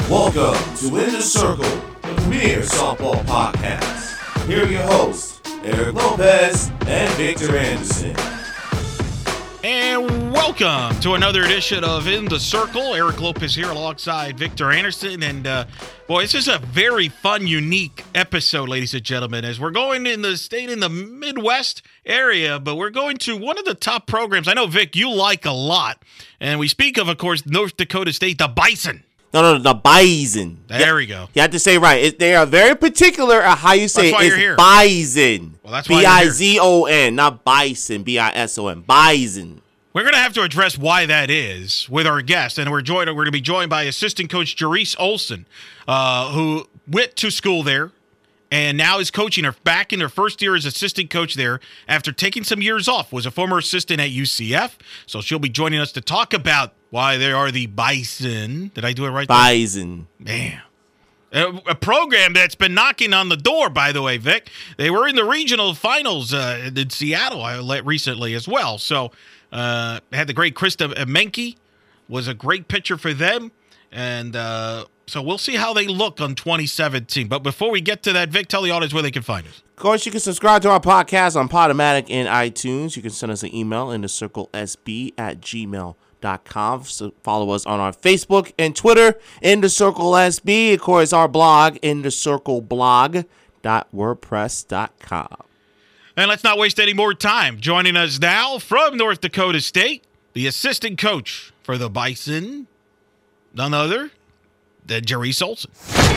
Welcome to In the Circle, the premier softball podcast. Here are your hosts, Eric Lopez and Victor Anderson. And welcome to another edition of In the Circle. Eric Lopez here alongside Victor Anderson. And, boy, this is a very fun, unique episode, ladies and gentlemen, as we're going in the state in the Midwest area, but we're going to one of the top programs I know, Vic, you like a lot. And we speak of course, North Dakota State, the Bison. No, the Bison. There we go. You have to say it right. They are very particular at how you say it. It's Bison. Well, that's why B-I-Z-O-N, not Bison, B-I-S-O-N. Bison. We're going to have to address why that is with our guest, and we're going to be joined by assistant coach Jerice Olson, who went to school there and now is coaching her back in her first year as assistant coach there after taking some years off. Was a former assistant at UCF, so she'll be joining us to talk about why they are the Bison. Did I do it right? Bison. Man. A program that's been knocking on the door, by the way, Vic. They were in the regional finals in Seattle recently as well. So had the great Krista Menke, was a great pitcher for them. And so we'll see how they look on 2017. But before we get to that, Vic, tell the audience where they can find us. Of course, you can subscribe to our podcast on Podomatic and iTunes. You can send us an email in the circlesb@gmail.com. So follow us on our Facebook and Twitter, In the Circle SB. Of course, our blog, inthecircleblog.wordpress.com. And let's not waste any more time. Joining us now from North Dakota State, the assistant coach for the Bison, none other than Jerice Olson.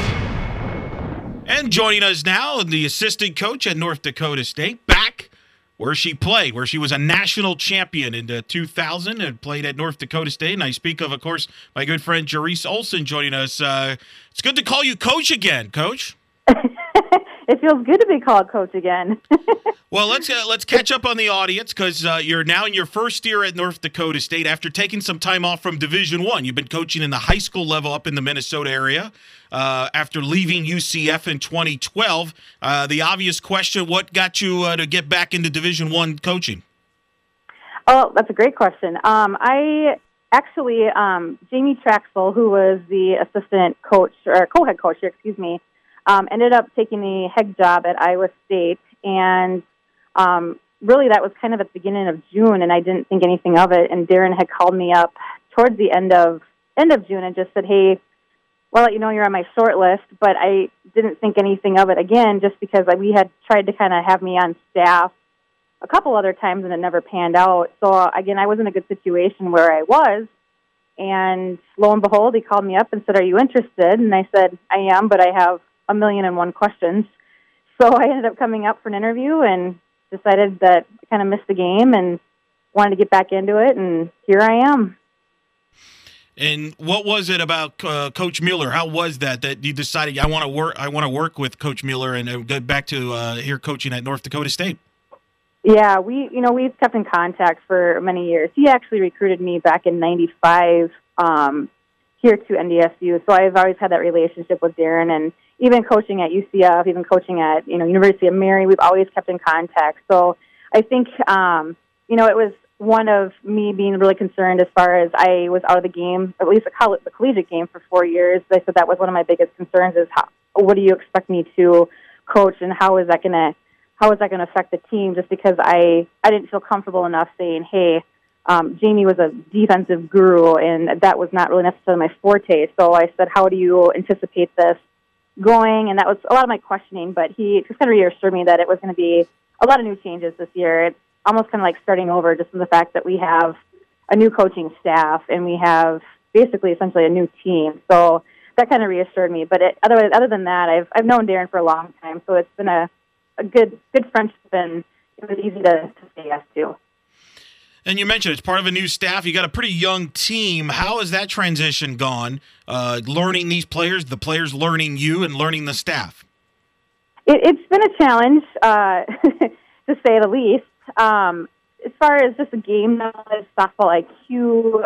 And joining us now, the assistant coach at North Dakota State, back where she played, where she was a national champion in 2000 and played at North Dakota State. And I speak of course, my good friend Jerice Olson joining us. It's good to call you coach again, Coach. It feels good to be called coach again. Well, let's catch up on the audience because you're now in your first year at North Dakota State after taking some time off from Division I. You've been coaching in the high school level up in the Minnesota area after leaving UCF in 2012. The obvious question, what got you to get back into Division I coaching? Oh, that's a great question. I actually, Jamie Traxel, who was the assistant coach, or co-head coach, ended up taking the head job at Iowa State, and really that was kind of at the beginning of June, and I didn't think anything of it, and Darren had called me up towards the end of June and just said, hey, well, you know, you're on my short list, but I didn't think anything of it again just because we had tried to kind of have me on staff a couple other times, and it never panned out. So, again, I was in a good situation where I was, and lo and behold, he called me up and said, are you interested? And I said, I am, but I have 1,000,001 questions. So I ended up coming up for an interview and decided that I kind of missed the game and wanted to get back into it, and here I am. And what was it about Coach Mueller? How was that you decided I want to work with Coach Mueller and get back to here coaching at North Dakota State? Yeah, we've kept in contact for many years. He actually recruited me back in '95 here to NDSU, so I've always had that relationship with Darren, and even coaching at UCF, even coaching at University of Mary, we've always kept in contact. So I think it was one of me being really concerned as far as I was out of the game, at least the collegiate game for 4 years. I said that was one of my biggest concerns is what do you expect me to coach, and how is that going to affect the team? Just because I didn't feel comfortable enough saying, hey, Jamie was a defensive guru, and that was not really necessarily my forte. So I said, how do you anticipate this going? And that was a lot of my questioning, but he just kind of reassured me that it was going to be a lot of new changes this year. It's almost kind of like starting over, just in the fact that we have a new coaching staff and we have basically essentially a new team. So that kind of reassured me. But other than that, I've known Darren for a long time, so it's been a good friendship, and it was easy to say yes to. And you mentioned it's part of a new staff. You got a pretty young team. How has that transition gone, learning these players, the players learning you, and learning the staff? It's been a challenge, to say the least. As far as just the game knowledge, softball IQ,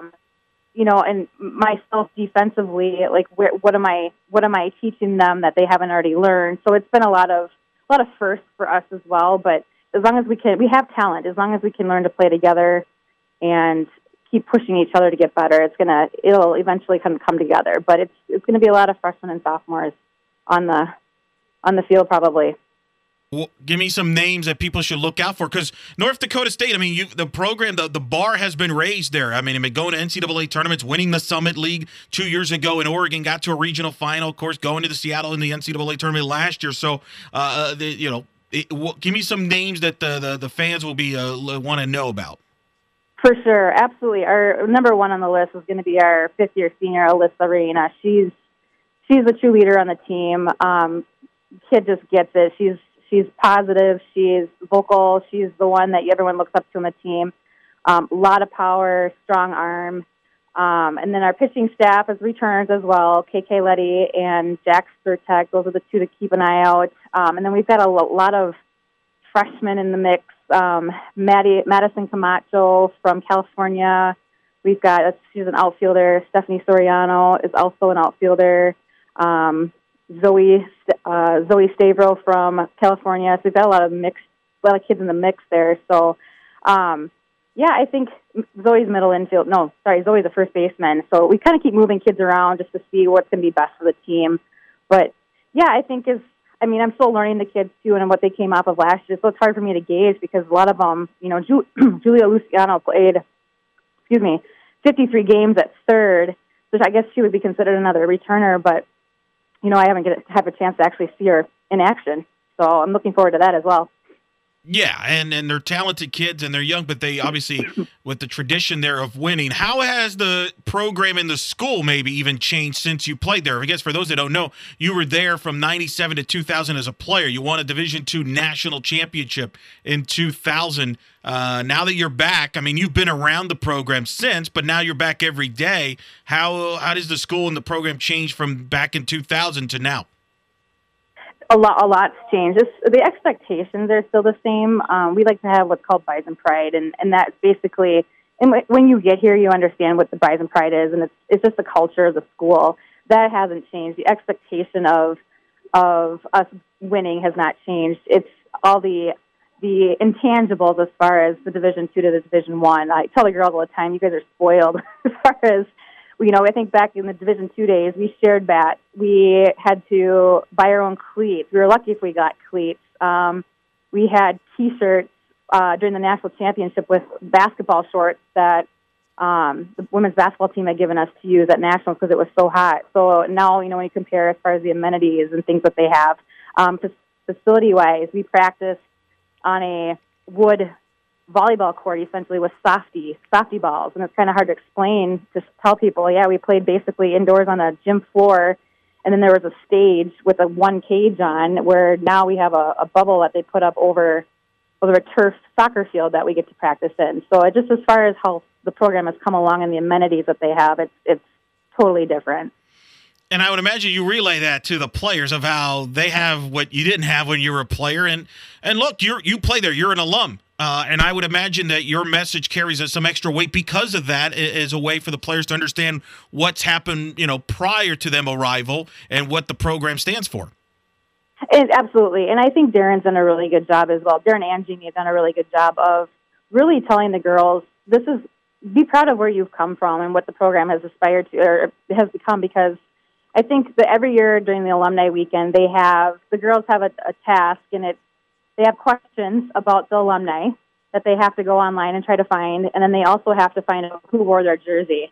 and myself defensively, like what am I teaching them that they haven't already learned? So it's been a lot of firsts for us as well. But as long as we have talent. As long as we can learn to play together and keep pushing each other to get better. It'll eventually come together. But it's gonna be a lot of freshmen and sophomores on the field probably. Well, give me some names that people should look out for, because North Dakota State, I mean, the program, the bar has been raised there. I mean, going to NCAA tournaments, winning the Summit League 2 years ago in Oregon, got to a regional final, of course, going to the Seattle in the NCAA tournament last year. So, give me some names that the fans will be want to know about. For sure, absolutely. Our number one on the list is going to be our fifth-year senior, Alyssa Reina. She's the true leader on the team. Kid just gets it. She's positive. She's vocal. She's the one that everyone looks up to on the team. A lot of power, strong arm. And then our pitching staff is returns as well. KK Letty and Jack Sturtek. Those are the two to keep an eye out. And then we've got a lot of freshmen in the mix. Madison Camacho from California. She's an outfielder. Stephanie Soriano is also an outfielder. Zoe Stavro from California. So we've got a lot of kids in the mix there. So, I think Zoe's Zoe's a first baseman. So we kind of keep moving kids around just to see what's going to be best for the team. But I think I'm still learning the kids too and what they came off of last year. So it's hard for me to gauge because a lot of them, Julia Luciano played, 53 games at third, which I guess she would be considered another returner, but I haven't have a chance to actually see her in action. So I'm looking forward to that as well. Yeah, and they're talented kids, and they're young, but they obviously, with the tradition there of winning, how has the program in the school maybe even changed since you played there? I guess for those that don't know, you were there from 97 to 2000 as a player. You won a Division II national championship in 2000. Now that you're back, I mean, you've been around the program since, but now you're back every day. How does the school and the program change from back in 2000 to now? A lot's changed. The expectations are still the same. We like to have what's called Bison Pride, and that's basically, and when you get here, you understand what the Bison Pride is, and it's just the culture of the school. That hasn't changed. The expectation of us winning has not changed. It's all the intangibles as far as the Division II to the Division I. I tell the girls all the time, you guys are spoiled as far as, I think back in the Division II days, we shared bats. We had to buy our own cleats. We were lucky if we got cleats. We had T-shirts during the national championship with basketball shorts that the women's basketball team had given us to use at nationals because it was so hot. So now, when you compare as far as the amenities and things that they have, facility-wise, we practice on a wood volleyball court essentially with softy balls, and it's kind of hard to explain, to tell people, we played basically indoors on a gym floor, and then there was a stage with one cage on, where now we have a bubble that they put up over a turf soccer field that we get to practice in. So it just, as far as how the program has come along and the amenities that they have, it's totally different. And I would imagine you relay that to the players of how they have what you didn't have when you were a player. And look, you play there. You're an alum. And I would imagine that your message carries some extra weight because of that, as a way for the players to understand what's happened, prior to them arrival and what the program stands for. Absolutely. And I think Darren's done a really good job as well. Darren and Jeannie have done a really good job of really telling the girls, be proud of where you've come from and what the program has aspired to or has become, because I think that every year during the alumni weekend, the girls have a task, and they have questions about the alumni that they have to go online and try to find, and then they also have to find out who wore their jersey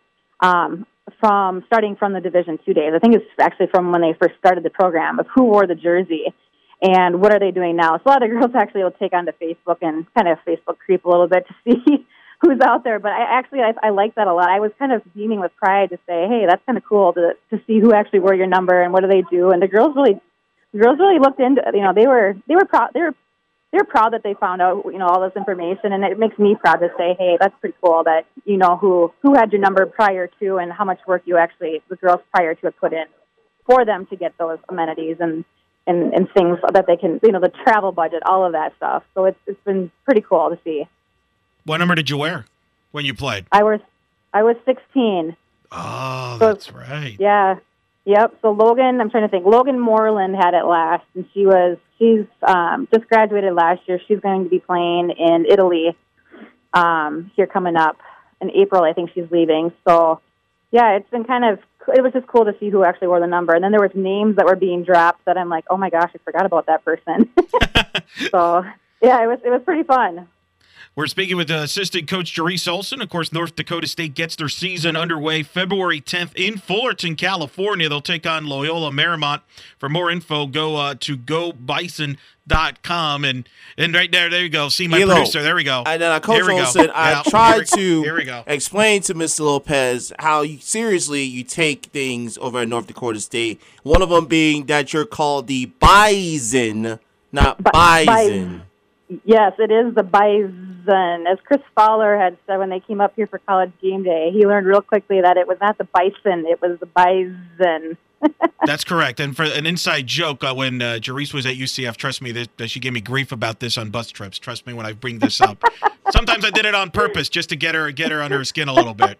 starting from the Division II days. I think it's actually from when they first started the program, of who wore the jersey and what are they doing now. So a lot of girls actually will take onto Facebook and kind of Facebook creep a little bit to see who's out there. But I like that a lot. I was kind of beaming with pride to say, hey, that's kind of cool to see who actually wore your number and what do they do. And the girls really looked into it. They were proud. They're proud that they found out, all this information, and it makes me proud to say, hey, that's pretty cool that you know who had your number prior to and how much work the girls prior to had put in for them to get those amenities and things that they can, the travel budget, all of that stuff. So it's been pretty cool to see. What number did you wear when you played? I was 16. Oh, so, that's right. Yeah. Yep. So Logan Moreland had it last, and she's just graduated last year. She's going to be playing in Italy here coming up. in April, I think she's leaving. So, yeah, it was just cool to see who actually wore the number. And then there was names that were being dropped that I'm like, oh my gosh, I forgot about that person. So, yeah, it was pretty fun. We're speaking with assistant coach Jerice Olson. Of course, North Dakota State gets their season underway February 10th in Fullerton, California. They'll take on Loyola Marymount. For more info, go to gobison.com. And right there you go. See my producer. There we go. And then Coach Olson, I tried to explain to Mr. Lopez how seriously you take things over at North Dakota State. One of them being that you're called the Bison, not Bison. Yes, it is the Bison. As Chris Fowler had said when they came up here for college game day, he learned real quickly that it was not the Bison, it was the Bison. That's correct. And for an inside joke, when Jerice was at UCF, trust me, that she gave me grief about this on bus trips. Trust me when I bring this up. Sometimes I did it on purpose just to get her under her skin a little bit.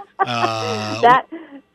That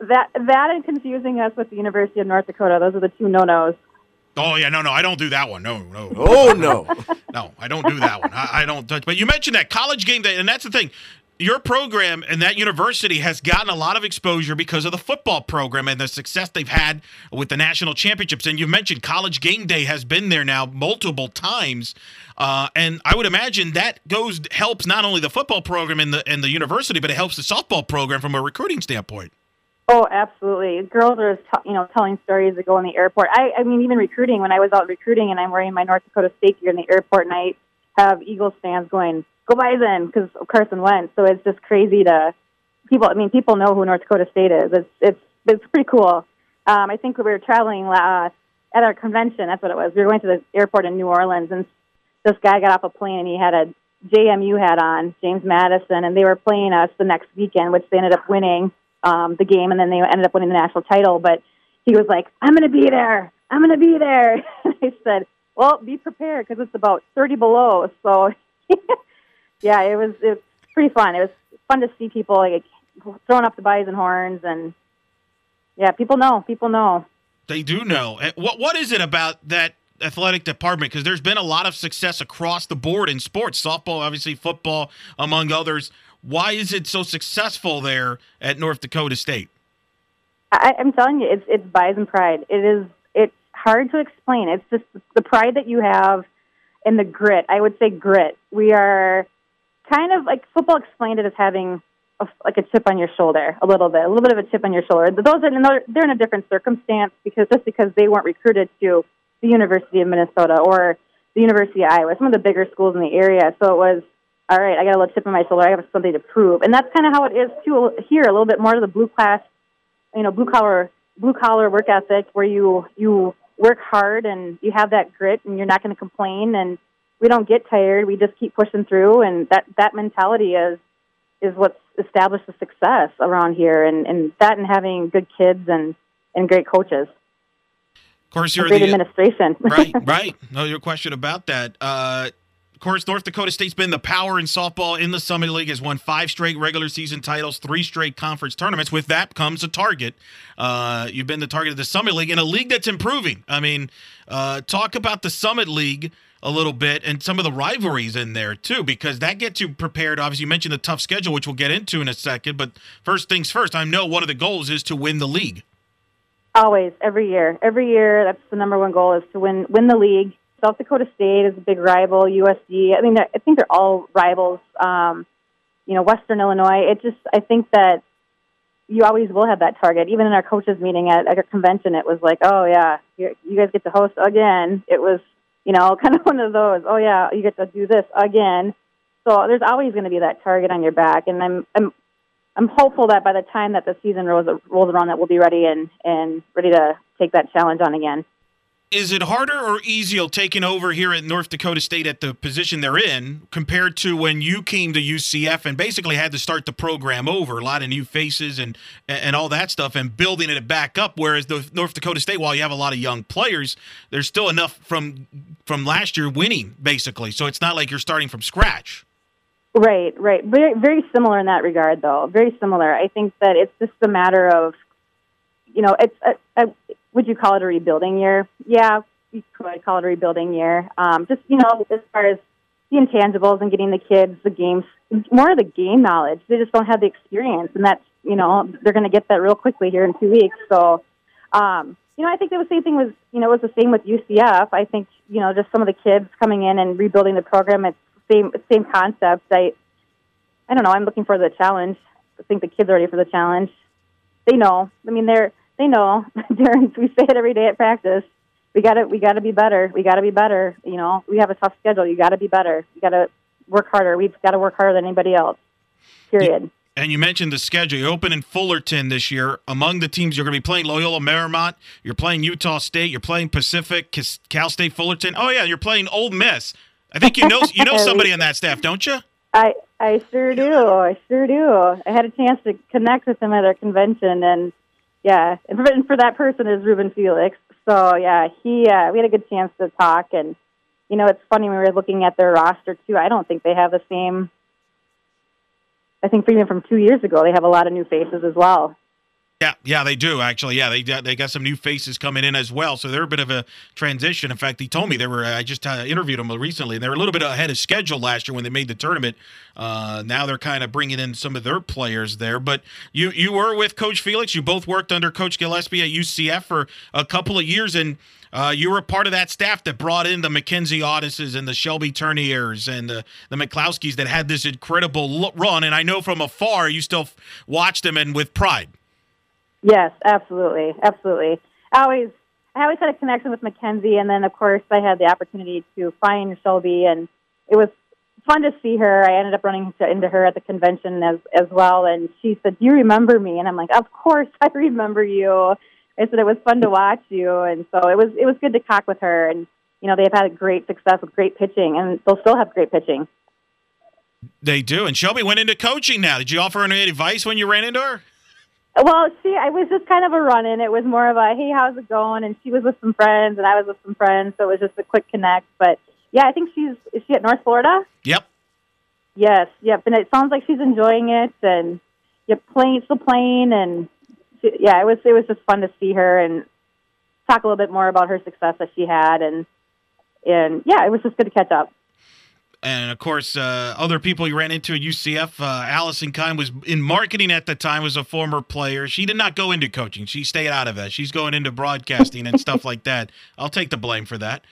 and confusing us with the University of North Dakota, those are the two no-nos. Oh, yeah, no, I don't do that one. No. Oh, no. No, I don't do that one. I don't touch. But you mentioned that college game day, and that's the thing. Your program and that university has gotten a lot of exposure because of the football program and the success they've had with the national championships. And you mentioned college game day has been there now multiple times. And I would imagine that helps not only the football program and the university, but it helps the softball program from a recruiting standpoint. Oh, absolutely. Girls are, telling stories that go in the airport. I mean, even recruiting, when I was out recruiting and I'm wearing my North Dakota State gear in the airport, and I have Eagles fans going, go Bison, because of Carson Wentz. So it's just crazy to people. I mean, people know who North Dakota State is. It's pretty cool. I think we were traveling at our convention. That's what it was. We were going to the airport in New Orleans, and this guy got off a plane, and he had a JMU hat on, James Madison, and they were playing us the next weekend, which they ended up winning the game, and then they ended up winning the national title. But he was like, I'm going to be there. I'm going to be there. And I said, well, be prepared, because it's about 30 below. So, yeah, it was pretty fun. It was fun to see people like throwing up the bison horns, and yeah, people know. They do know. What is it about that athletic department? Because there's been a lot of success across the board in sports, softball, obviously football, among others. Why is it so successful there at North Dakota State? I'm telling you, it's Bison pride. It's hard to explain. It's just the pride that you have and the grit. I would say grit. We are kind of like football explained it as having a chip on your shoulder, a little bit of a chip on your shoulder. They're in a different circumstance because they weren't recruited to the University of Minnesota or the University of Iowa, some of the bigger schools in the area. So it was, all right, I got a little chip on my shoulder. I have something to prove. And that's kind of how it is, too, here, a little bit more to the blue collar work ethic, where you work hard and you have that grit and you're not going to complain, and we don't get tired. We just keep pushing through, and that mentality is what's established the success around here, and that and having good kids and great coaches. Of course, you're great administration. Right. No question about that. Of course, North Dakota State's been the power in softball in the Summit League, has won 5 straight regular season titles, 3 straight conference tournaments. With that comes a target. You've been the target of the Summit League in a league that's improving. I mean, talk about the Summit League a little bit and some of the rivalries in there, too, because that gets you prepared. Obviously, you mentioned the tough schedule, which we'll get into in a second. But first things first, I know one of the goals is to win the league. Always, every year. That's the number one goal, is to win the league. South Dakota State is a big rival. USD. I mean, I think they're all rivals. Western Illinois. I think that you always will have that target. Even in our coaches meeting at our convention, it was like, oh yeah, you guys get to host again. It was, kind of one of those. Oh yeah, you get to do this again. So there's always going to be that target on your back, and I'm hopeful that by the time that the season rolls around, that we'll be ready and ready to take that challenge on again. Is it harder or easier taking over here at North Dakota State at the position they're in compared to when you came to UCF and basically had to start the program over, a lot of new faces and all that stuff, and building it back up? Whereas the North Dakota State, while you have a lot of young players, there's still enough from last year winning, basically. So it's not like you're starting from scratch. Right. Very, very similar in that regard, though. Very similar. I think that it's just a matter of, would you call it a rebuilding year? Yeah, you could call it a rebuilding year. As far as intangibles and getting the kids the games, more of the game knowledge. They just don't have the experience, and that's, they're going to get that real quickly here in 2 weeks. So, I think the same thing was, it was the same with UCF. I think, just some of the kids coming in and rebuilding the program, it's the same concept. I don't know. I'm looking for the challenge. I think the kids are ready for the challenge. They know. I mean, they know. Darren, we say it every day at practice. We got to be better. We got to be better. We have a tough schedule. You got to be better. You got to work harder. We've got to work harder than anybody else. Period. And you mentioned the schedule. You open in Fullerton this year. Among the teams, you're going to be playing Loyola Marymount. You're playing Utah State. You're playing Pacific, Cal State Fullerton. Oh yeah, you're playing Ole Miss. I think you know somebody on that staff, don't you? I sure do. I had a chance to connect with him at our convention, and yeah, and for that person is Ruben Felix. So yeah, we had a good chance to talk, and it's funny, when we were looking at their roster too. I don't think they have the same. I think even from 2 years ago, they have a lot of new faces as well. Yeah, they do actually. Yeah, they got some new faces coming in as well. So they're a bit of a transition. In fact, he told me they were. I just interviewed them recently, and they were a little bit ahead of schedule last year when they made the tournament. Now they're kind of bringing in some of their players there. But you were with Coach Felix. You both worked under Coach Gillespie at UCF for a couple of years, and you were a part of that staff that brought in the Mackenzie Odysses and the Shelby Turniers and the McClowskis that had this incredible run. And I know from afar you still watched them and with pride. Yes, absolutely. I always had a connection with Mackenzie, and then of course I had the opportunity to find Shelby, and it was fun to see her. I ended up running into her at the convention as well, and she said, "Do you remember me?" And I'm like, "Of course I remember you." I said it was fun to watch you, and so it was good to talk with her, and they've had great success with great pitching, and they'll still have great pitching. They do, and Shelby went into coaching now. Did you offer any advice when you ran into her? Well, I was just kind of a run-in. It was more of a, hey, how's it going? And she was with some friends, and I was with some friends, so it was just a quick connect. But, yeah, I think is she at North Florida? Yep. Yes, yep. And it sounds like she's enjoying it, and still playing. And, it was just fun to see her and talk a little bit more about her success that she had. And yeah, it was just good to catch up. And, of course, other people you ran into at UCF, Allison Kine was in marketing at the time, was a former player. She did not go into coaching. She stayed out of that. She's going into broadcasting and stuff like that. I'll take the blame for that.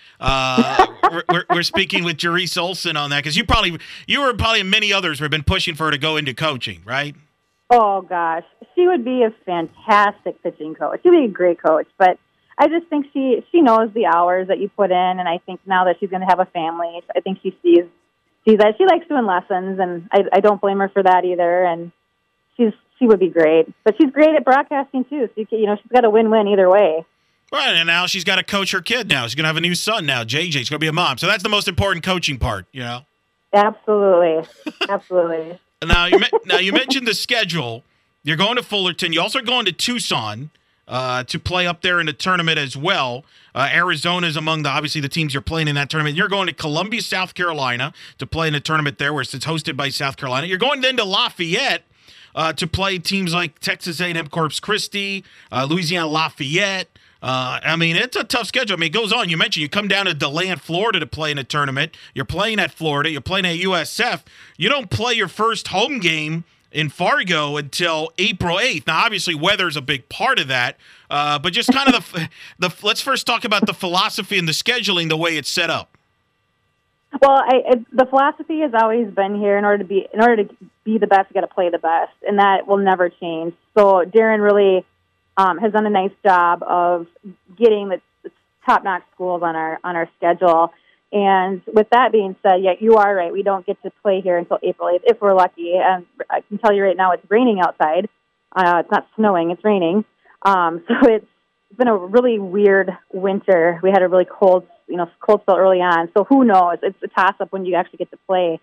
We're speaking with Jerice Olson on that, because you were probably many others who have been pushing for her to go into coaching, right? Oh, gosh. She would be a fantastic pitching coach. She would be a great coach, but I just think she knows the hours that you put in, and I think now that she's going to have a family, I think she sees that she likes doing lessons, and I don't blame her for that either. And she would be great, but she's great at broadcasting too. So she's got a win-win either way. Right, and now she's got to coach her kid. Now she's going to have a new son. Now JJ's going to be a mom, so that's the most important coaching part. Absolutely. Now you mentioned the schedule. You're going to Fullerton. You also are going to Tucson. To play up there in the tournament as well. Arizona is among obviously the teams you're playing in that tournament. You're going to Columbia, South Carolina to play in a tournament there where it's hosted by South Carolina. You're going then to Lafayette to play teams like Texas A&M Corpus Christi, Louisiana Lafayette. It's a tough schedule. It goes on. You mentioned you come down to DeLand, Florida to play in a tournament. You're playing at Florida. You're playing at USF. You don't play your first home game in Fargo until April 8th. Now, obviously, weather's a big part of that, but just kind of let's first talk about the philosophy and the scheduling, the way it's set up. Well, the philosophy has always been here: in order to be the best, you got to play the best, and that will never change. So Darren really has done a nice job of getting the top-notch schools on our schedule. And with that being said, yeah, you are right. We don't get to play here until April 8th, if we're lucky. And I can tell you right now, it's raining outside. It's not snowing; it's raining. So it's been a really weird winter. We had a really cold spell early on. So who knows? It's a toss-up when you actually get to play.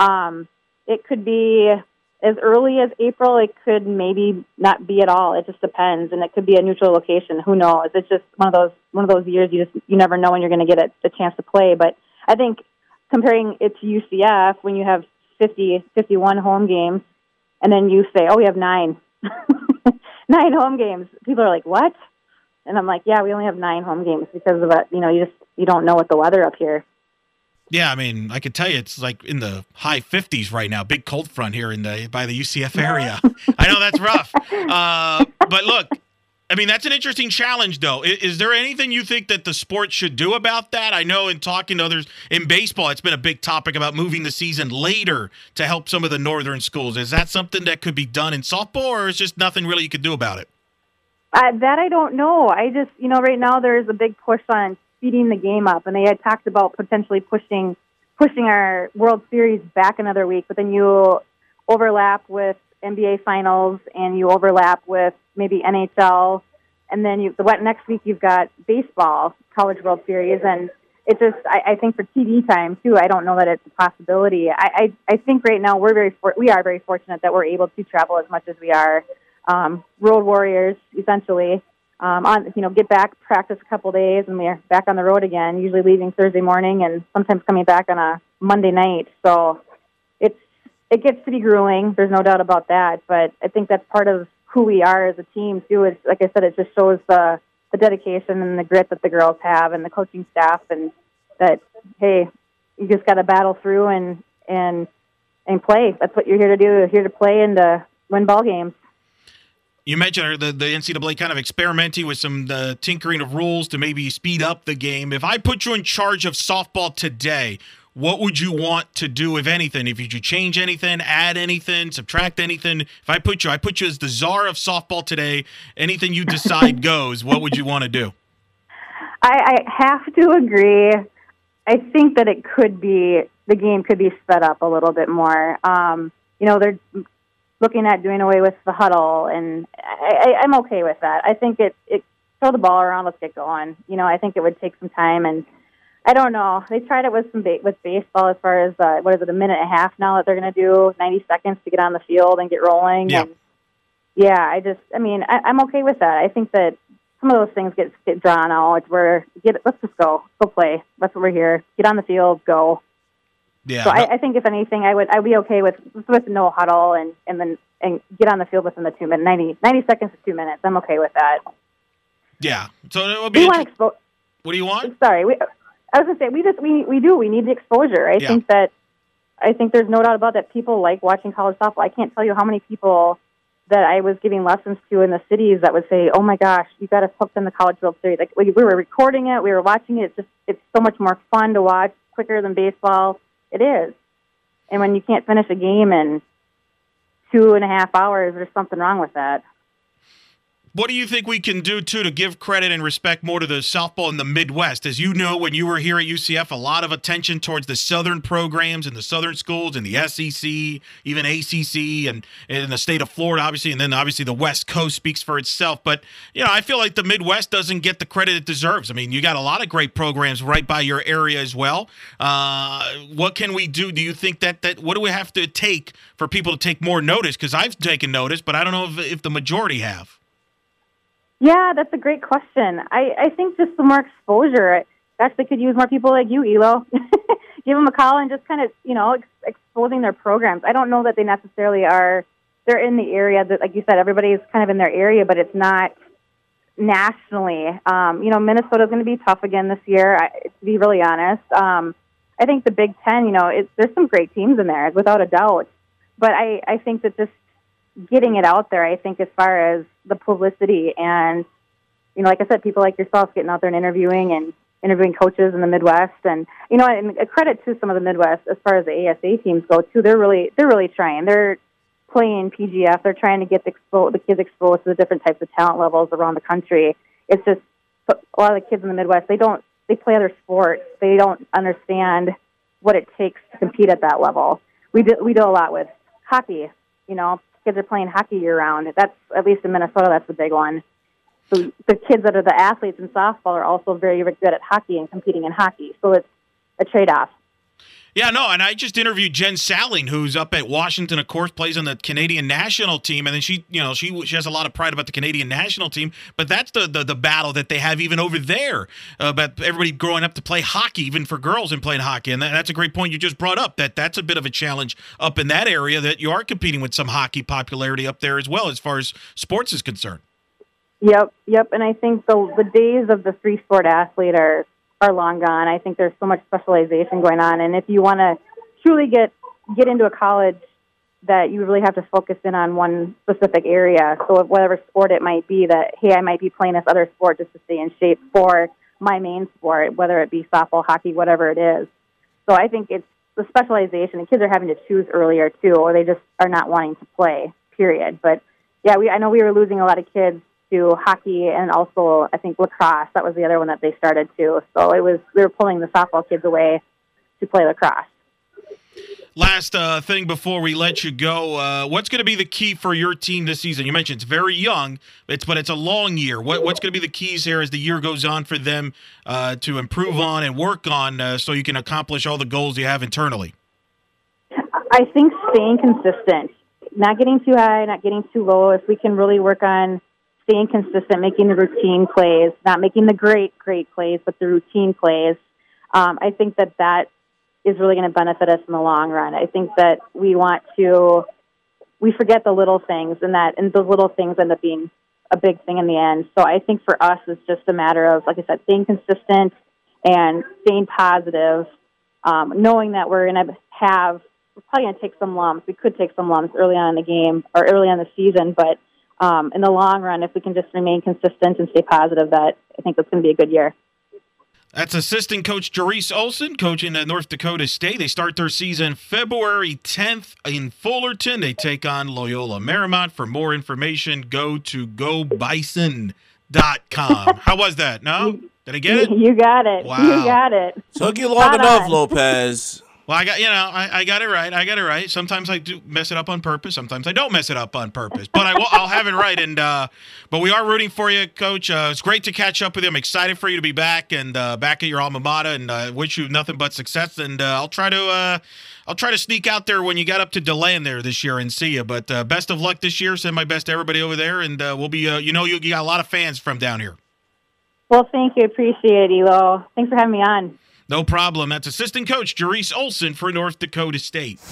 It could be as early as April. It could maybe not be at all. It just depends, and it could be a neutral location. Who knows? It's just one of those years you never know when you're going to get a chance to play. But I think comparing it to UCF, when you have 51 home games, and then you say, "Oh, we have 9 home games," people are like, "What?" And I'm like, "Yeah, we only have 9 home games because of it. You don't know what the weather up here." Yeah, I mean, I could tell you it's like in the high 50s right now. Big cold front here by the UCF area. I know that's rough. But look, I mean, that's an interesting challenge, though. Is there anything you think that the sport should do about that? I know in talking to others in baseball, it's been a big topic about moving the season later to help some of the northern schools. Is that something that could be done in softball, or is just nothing really you could do about it? That I don't know. I just, right now there's a big push on speeding the game up, and they had talked about potentially pushing our World Series back another week, but then you overlap with NBA Finals, and you overlap with maybe NHL, and then next week you've got baseball, College World Series, and it just, I think for TV time too, I don't know that it's a possibility. I think right now we are very fortunate that we're able to travel as much as we are. Road warriors, essentially. Get back, practice a couple days, and we're back on the road again. Usually leaving Thursday morning, and sometimes coming back on a Monday night. So it gets to be grueling. There's no doubt about that. But I think that's part of who we are as a team too. Is, like I said, it just shows the dedication and the grit that the girls have, and the coaching staff, and that hey, you just got to battle through and play. That's what you're here to do. You're here to play and to win ball games. You mentioned the NCAA kind of experimenting with some tinkering of rules to maybe speed up the game. If I put you in charge of softball today, what would you want to do, if anything? If you could change anything, add anything, subtract anything? If I put you as the czar of softball today, anything you decide goes, what would you want to do? I have to agree. I think that the game could be sped up a little bit more. They're looking at doing away with the huddle, and I'm okay with that. I think it throw the ball around, let's get going. I think it would take some time, and I don't know. They tried it with with baseball as far as a minute and a half now that they're going to do 90 seconds to get on the field and get rolling. Yeah. And I'm okay with that. I think that some of those things get drawn out. Let's just go play. That's what we're here. Get on the field, go. Yeah. So I think if anything, I'd be okay with no huddle and get on the field within the 2 minutes, 90 seconds to 2 minutes. I'm okay with that. Yeah. So it would be. What do you want? Sorry, I was gonna say we need the exposure. I think there's no doubt about that. People like watching college softball. I can't tell you how many people that I was giving lessons to in the cities that would say, "Oh my gosh, you got us hooked in the College World Series." Like we were recording it, we were watching it. It's so much more fun to watch, quicker than baseball. It is. And when you can't finish a game in 2.5 hours, there's something wrong with that. What do you think we can do, too, to give credit and respect more to the softball in the Midwest? As you know, when you were here at UCF, a lot of attention towards the southern programs and the southern schools and the SEC, even ACC, and in the state of Florida, obviously, and then obviously the West Coast speaks for itself. But, I feel like the Midwest doesn't get the credit it deserves. I mean, you got a lot of great programs right by your area as well. What can we do? Do you think that what do we have to take for people to take more notice? Because I've taken notice, but I don't know if the majority have. Yeah, that's a great question. I think just some more exposure. Gosh, they could use more people like you, Elo. Give them a call and just kind of, exposing their programs. I don't know that they necessarily are. They're in the area that, like you said, everybody's kind of in their area, but it's not nationally. Minnesota's going to be tough again this year, to be really honest. I think the Big Ten, there's some great teams in there, without a doubt. But I think that just getting it out there, I think, as far as the publicity and, like I said, people like yourself getting out there and interviewing coaches in the Midwest, and and a credit to some of the Midwest as far as the ASA teams go too. They're really trying. They're playing PGF. They're trying to get the kids exposed to the different types of talent levels around the country. It's just a lot of the kids in the Midwest. They play other sports. They don't understand what it takes to compete at that level. We do a lot with hockey. Kids are playing hockey year-round. That's, at least in Minnesota, that's the big one. So the kids that are the athletes in softball are also very, very good at hockey and competing in hockey. So it's a trade-off. Yeah, no, and I just interviewed Jen Salling, who's up at Washington, of course, plays on the Canadian national team, and then she has a lot of pride about the Canadian national team, but that's the battle that they have even over there about everybody growing up to play hockey, even for girls and playing hockey, and that's a great point you just brought up, that's a bit of a challenge up in that area, that you are competing with some hockey popularity up there as well, as far as sports is concerned. Yep, and I think the days of the three-sport athlete are are long gone. I think there's so much specialization going on, and if you want to truly get into a college, that you really have to focus in on one specific area. So whatever sport it might be, that, hey, I might be playing this other sport just to stay in shape for my main sport, whether it be softball, hockey, whatever it is. So I think it's the specialization. The kids are having to choose earlier, too, or they just are not wanting to play, period. But, yeah, I know we were losing a lot of kids to hockey and also, I think, lacrosse. That was the other one that they started, too. So we were pulling the softball kids away to play lacrosse. Last thing before we let you go, what's going to be the key for your team this season? You mentioned it's very young, but it's a long year. What's going to be the keys here as the year goes on for them to improve on and work on so you can accomplish all the goals you have internally? I think staying consistent, not getting too high, not getting too low. If we can really work on staying consistent, making the routine plays, not making the great plays, but the routine plays, I think that is really going to benefit us in the long run. I think that we forget the little things, and those little things end up being a big thing in the end. So I think for us, it's just a matter of, like I said, staying consistent and staying positive, knowing that we're probably going to take some lumps. We could take some lumps early on in the game or early on the season, but in the long run, if we can just remain consistent and stay positive, I think that's going to be a good year. That's assistant coach Jerice Olson, coaching at North Dakota State. They start their season February 10th in Fullerton. They take on Loyola Marymount. For more information, go to gobison.com. How was that? No? Did I get it? You got it. Wow. You got it. Took you long enough, Lopez. Well, I got it right. I got it right. Sometimes I do mess it up on purpose. Sometimes I don't mess it up on purpose. But I'll have it right. And but we are rooting for you, Coach. It's great to catch up with you. I'm excited for you to be back and back at your alma mater. And wish you nothing but success. And I'll try to sneak out there when you got up to DeLand there this year and see you. But best of luck this year. Send my best to everybody over there. And we'll be. You got a lot of fans from down here. Well, thank you. Appreciate it, Elo. Thanks for having me on. No problem. That's assistant coach Jerice Olson for North Dakota State.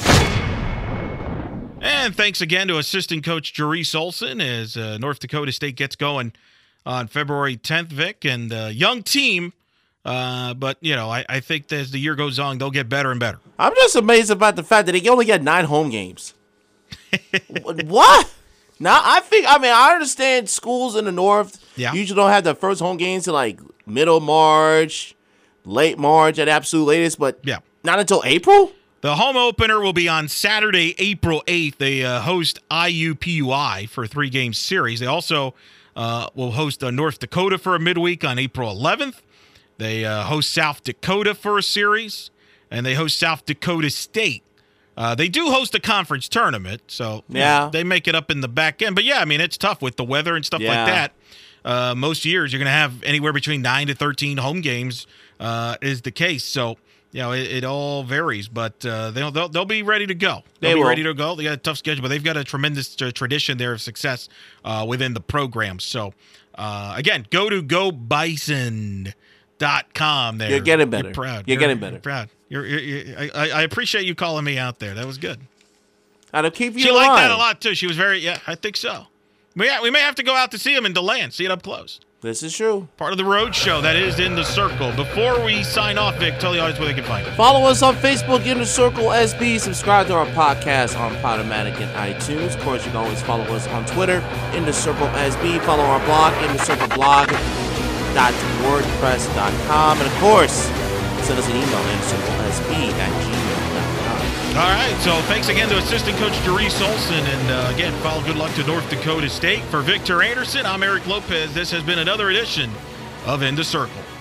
And thanks again to assistant coach Jerice Olson as North Dakota State gets going on February 10th, Vic. And young team, but, I think as the year goes on, they'll get better and better. I'm just amazed about the fact that they only get 9 home games. What? Now, I understand schools in the North usually don't have their first home games until like middle March, late March at absolute latest, but not until April? The home opener will be on Saturday, April 8th. They host IUPUI for a 3-game series. They also will host North Dakota for a midweek on April 11th. They host South Dakota for a series, and they host South Dakota State. They do host a conference tournament, so they make it up in the back end. But, it's tough with the weather and stuff like that. Most years you're going to have anywhere between 9 to 13 home games is the case. So, it all varies, but they'll be ready to go. They'll be ready to go. They got a tough schedule, but they've got a tremendous tradition there of success within the program. So, again, go to gobison.com there. You're getting better. You're proud. You're getting better. You're proud. I appreciate you calling me out there. That was good. I'll keep you She in liked line. that a lot, too. She was I think so. We may have to go out to see him in DeLand, see it up close. This is true. Part of the road show that is In the Circle. Before we sign off, Vic, tell the audience where they can find it. Follow us on Facebook, In the Circle SB. Subscribe to our podcast on Podomatic and iTunes. Of course, you can always follow us on Twitter, In the Circle SB. Follow our blog, InTheCircleBlog.wordpress.com. And, of course, send us an email, InTheCircleSB@gmail.com. All right, so thanks again to assistant coach Jerice Olson. And, again, follow good luck to North Dakota State. For Victor Anderson, I'm Eric Lopez. This has been another edition of In the Circle.